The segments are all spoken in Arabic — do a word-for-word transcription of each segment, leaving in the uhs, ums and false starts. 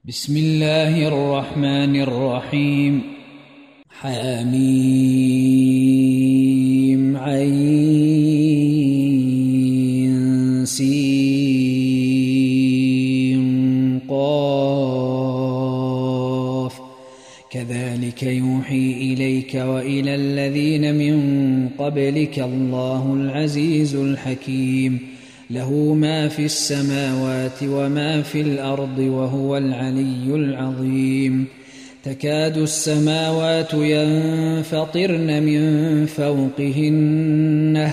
بسم الله الرحمن الرحيم. حميم عين سين قاف كذلك يوحي إليك وإلى الذين من قبلك الله العزيز الحكيم له ما في السماوات وما في الأرض وهو العلي العظيم. تكاد السماوات ينفطرن من فوقهن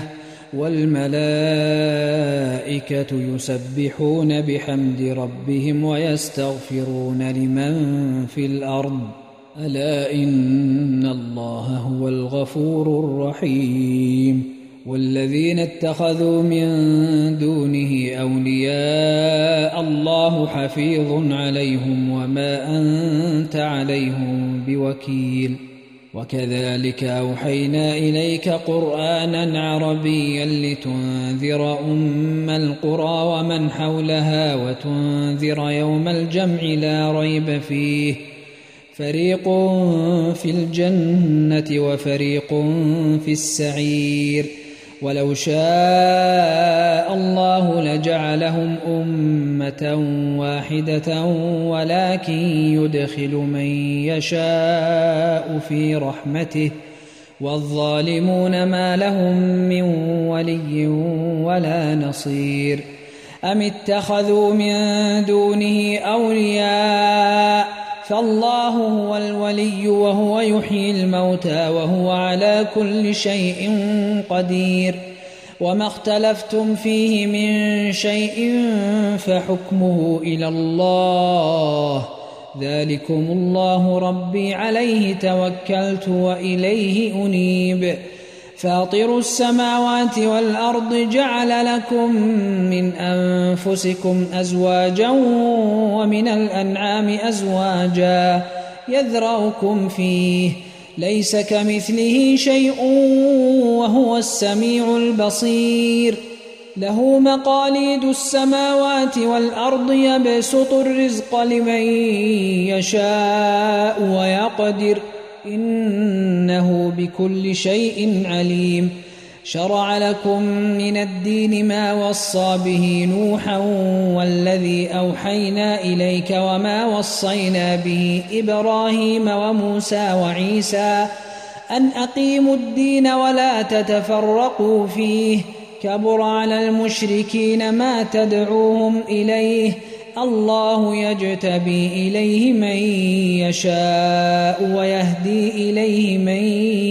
والملائكة يسبحون بحمد ربهم ويستغفرون لمن في الأرض ألا إن الله هو الغفور الرحيم. والذين اتخذوا من دونه أولياء الله حفيظ عليهم وما أنت عليهم بوكيل. وكذلك أوحينا إليك قرآنا عربيا لتنذر أم القرى ومن حولها وتنذر يوم الجمع لا ريب فيه فريق في الجنة وفريق في السعير. ولو شاء الله لجعلهم أمة واحدة ولكن يدخل من يشاء في رحمته والظالمون ما لهم من ولي ولا نصير. أم اتخذوا من دونه أولياء فالله هو الولي وهو يحيي الموتى وهو على كل شيء قدير. وما اختلفتم فيه من شيء فحكمه إلى الله ذلكم الله ربي عليه توكلت وإليه أنيب. فاطر السماوات والأرض جعل لكم من أنفسكم أزواجا ومن الأنعام أزواجا يذرأكم فيه ليس كمثله شيء وهو السميع البصير. له مقاليد السماوات والأرض يبسط الرزق لمن يشاء ويقدر إنه بكل شيء عليم. شرع لكم من الدين ما وصى به نوحا والذي أوحينا إليك وما وصينا به إبراهيم وموسى وعيسى أن أقيموا الدين ولا تتفرقوا فيه كبر على المشركين ما تدعوهم إليه الله يجتبي إليه من يشاء ويهدي إليه من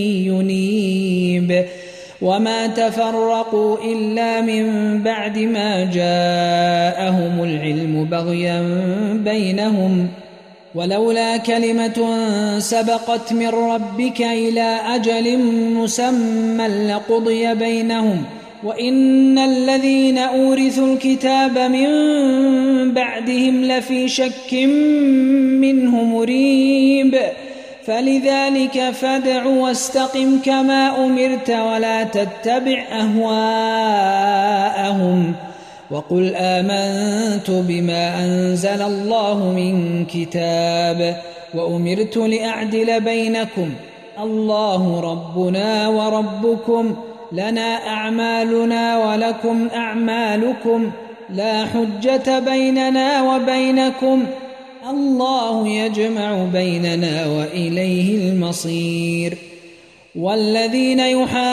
ينيب. وما تفرقوا إلا من بعد ما جاءهم العلم بغيا بينهم ولولا كلمة سبقت من ربك إلى أجل مسمى لقضي بينهم وإن الذين أورثوا الكتاب من بعدهم لفي شك منه مريب. فلذلك فادع واستقم كما أمرت ولا تتبع أهواءهم وقل آمنت بما أنزل الله من كتاب وأمرت لأعدل بينكم الله ربنا وربكم لنا أعمالنا ولكم أعمالكم لا حجة بيننا وبينكم الله يجمع بيننا وإليه المصير. والذين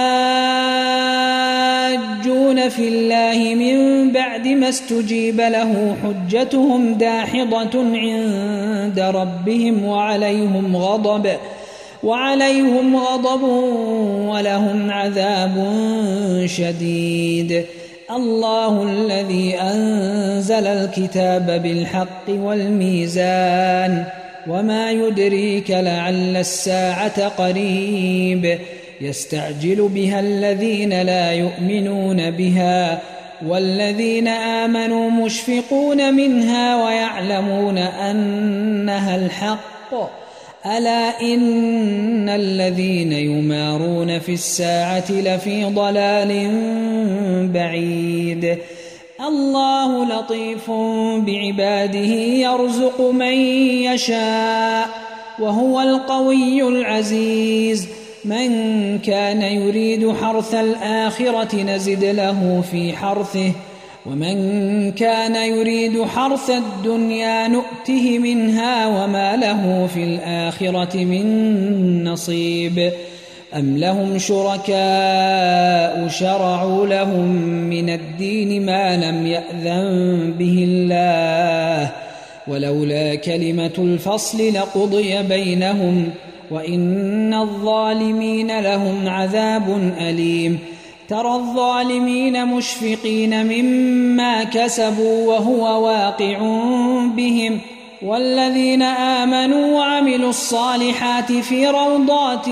يحاجون في الله من بعد ما استجيب له حجتهم داحضة عند ربهم وعليهم غضب وعليهم غضب ولهم عذاب شديد. الله الذي أنزل الكتاب بالحق والميزان وما يدريك لعل الساعة قريب. يستعجل بها الذين لا يؤمنون بها والذين آمنوا مشفقون منها ويعلمون أنها الحق ألا إن الذين يمارون في الساعة لفي ضلال بعيد. الله لطيف بعباده يرزق من يشاء وهو القوي العزيز من كان يريد حرث الآخرة نزد له في حرثه ومن كان يريد حرث الدنيا نؤته منها وما له في الآخرة من نصيب أم لهم شركاء شرعوا لهم من الدين ما لم يأذن به الله ولولا كلمة الفصل لقضي بينهم وإن الظالمين لهم عذاب أليم ترى الظالمين مشفقين مما كسبوا وهو واقع بهم والذين آمنوا وعملوا الصالحات في روضات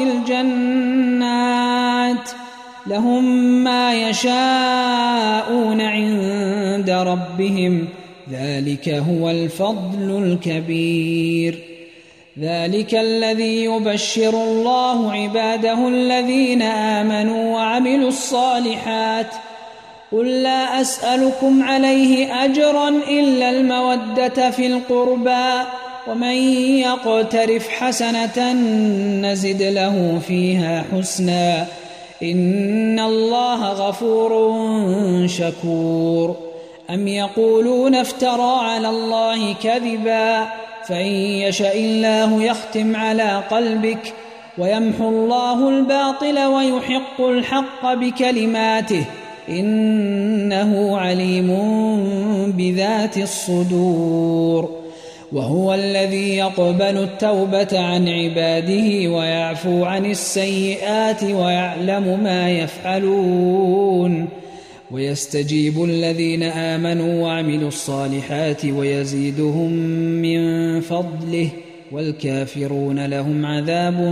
الجنات لهم ما يشاءون عند ربهم ذلك هو الفضل الكبير ذلك الذي يبشر الله عباده الذين آمنوا وعملوا الصالحات قل لا أسألكم عليه أجرا إلا المودة في القربى ومن يقترف حسنة نزد له فيها حسنا إن الله غفور شكور أم يقولون افترى على الله كذبا فإن يشاء الله يختم على قلبك ويمحو الله الباطل ويحق الحق بكلماته إنه عليم بذات الصدور وهو الذي يقبل التوبة عن عباده ويعفو عن السيئات ويعلم ما يفعلون ويستجيب الذين آمنوا وعملوا الصالحات ويزيدهم من فضله والكافرون لهم عذاب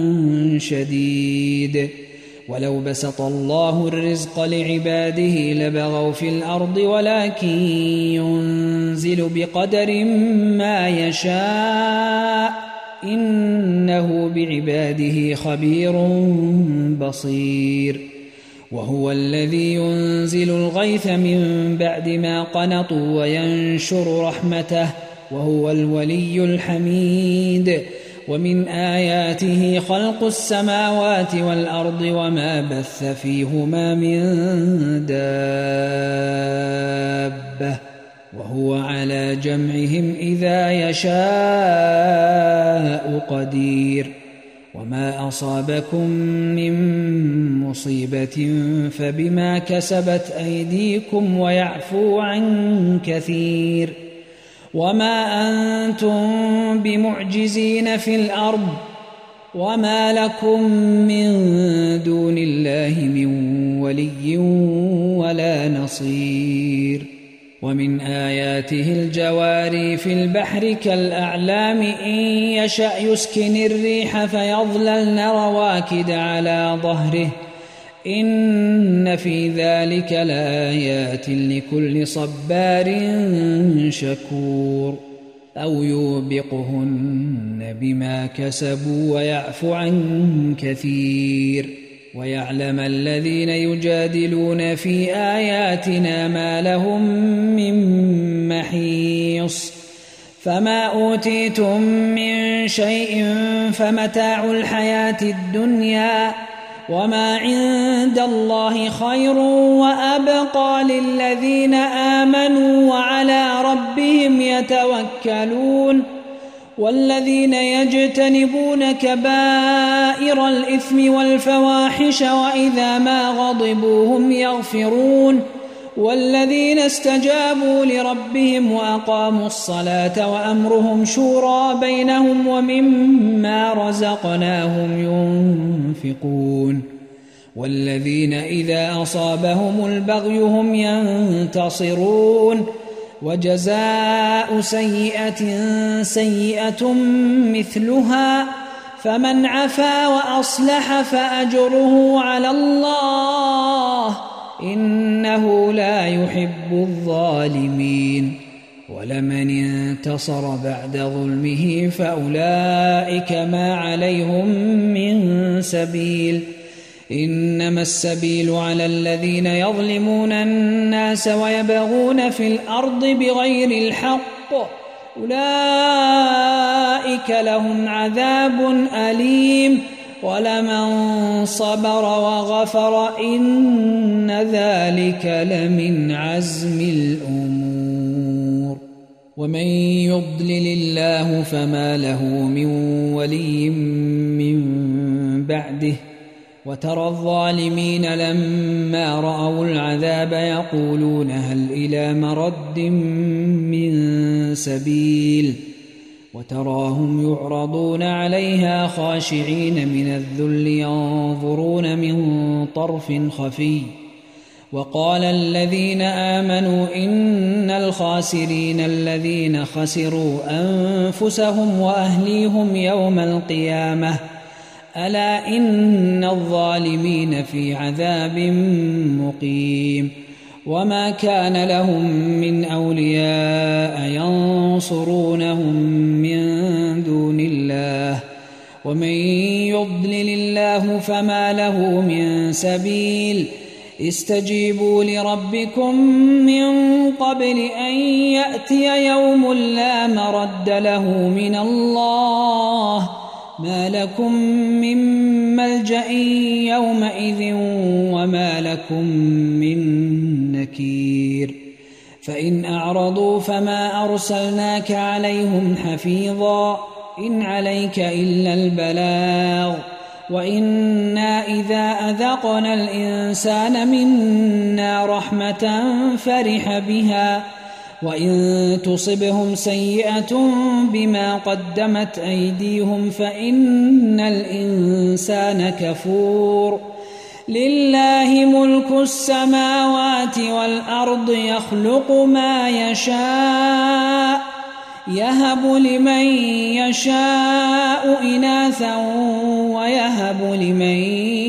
شديد ولو بسط الله الرزق لعباده لبغوا في الأرض ولكن ينزل بقدر ما يشاء إنه بعباده خبير بصير وهو الذي ينزل الغيث من بعد ما قنطوا وينشر رحمته وهو الولي الحميد ومن آياته خلق السماوات والأرض وما بث فيهما من دابة وهو على جمعهم إذا يشاء قدير وما أصابكم من مصيبة فبما كسبت أيديكم ويعفو عن كثير وما أنتم بمعجزين في الأرض وما لكم من دون الله من ولي ولا نصير ومن آياته الجواري في البحر كالأعلام إن يشأ يسكن الريح فيظللن رواكد على ظهره إن في ذلك لآيات لكل صبار شكور أو يوبقهن بما كسبوا ويعفو عن كثير ويعلم الذين يجادلون في آياتنا ما لهم من محيص فما أوتيتم من شيء فمتاع الحياة الدنيا وما عند الله خير وأبقى للذين آمنوا وعلى ربهم يتوكلون والذين يجتنبون كبائر الإثم والفواحش وإذا ما غضبوا هم يغفرون والذين استجابوا لربهم وأقاموا الصلاة وأمرهم شورى بينهم ومما رزقناهم ينفقون والذين إذا أصابهم البغي هم ينتصرون وجزاء سيئة سيئة مثلها فمن عفا وأصلح فأجره على الله إنه لا يحب الظالمين ولمن انتصر بعد ظلمه فأولئك ما عليهم من سبيل إنما السبيل على الذين يظلمون الناس ويبغون في الأرض بغير الحق أولئك لهم عذاب أليم ولمن صبر وغفر إن ذلك لمن عزم الأمور. ومن يضلل الله فما له من ولي من بعده وترى الظالمين لما رأوا العذاب يقولون هل إلى مرد من سبيل وتراهم يعرضون عليها خاشعين من الذل ينظرون من طرف خفي. وقال الذين آمنوا إن الخاسرين الذين خسروا أنفسهم وأهليهم يوم القيامة ألا إن الظالمين في عذاب مقيم. وما كان لهم من أولياء ينصرونهم من دون الله ومن يضلل الله فما له من سبيل. استجيبوا لربكم من قبل أن يأتي يوم لا مرد له من الله ما لكم من ملجأ يومئذ وما لكم من نكير. فإن أعرضوا فما أرسلناك عليهم حفيظا إن عليك إلا البلاغ وإنا إذا أذقنا الإنسان منا رحمة فرح بها وإن تصبهم سيئة بما قدمت أيديهم فإن الإنسان كفور. لله ملك السماوات والأرض يخلق ما يشاء يهب لمن يشاء إناثا ويهب لمن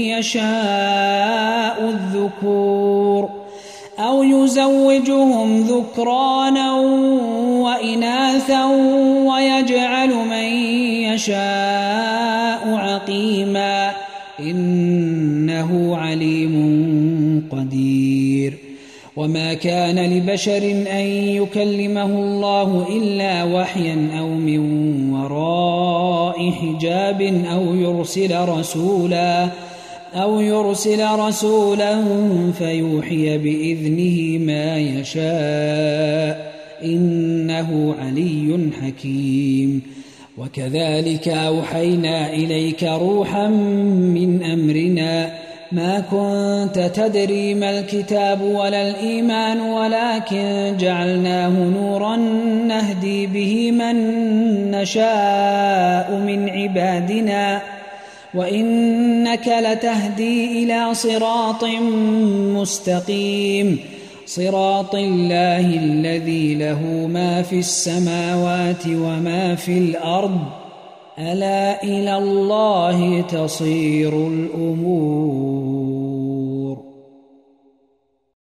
يشاء الذكور أو يزوجهم ذكرانا وإناثا ويجعل من يشاء عقيما إنه عليم قدير. وما كان لبشر أن يكلمه الله إلا وحيا أو من وراء حجاب أو يرسل رسولا أو يرسل رسولا فيوحي بإذنه ما يشاء إنه علي حكيم. وكذلك أوحينا إليك روحا من أمرنا ما كنت تدري ما الكتاب ولا الإيمان ولكن جعلناه نورا نهدي به من نشاء من عبادنا وإنك لتهدي إلى صراط مستقيم صراط الله الذي له ما في السماوات وما في الأرض ألا إلى الله تصير الأمور.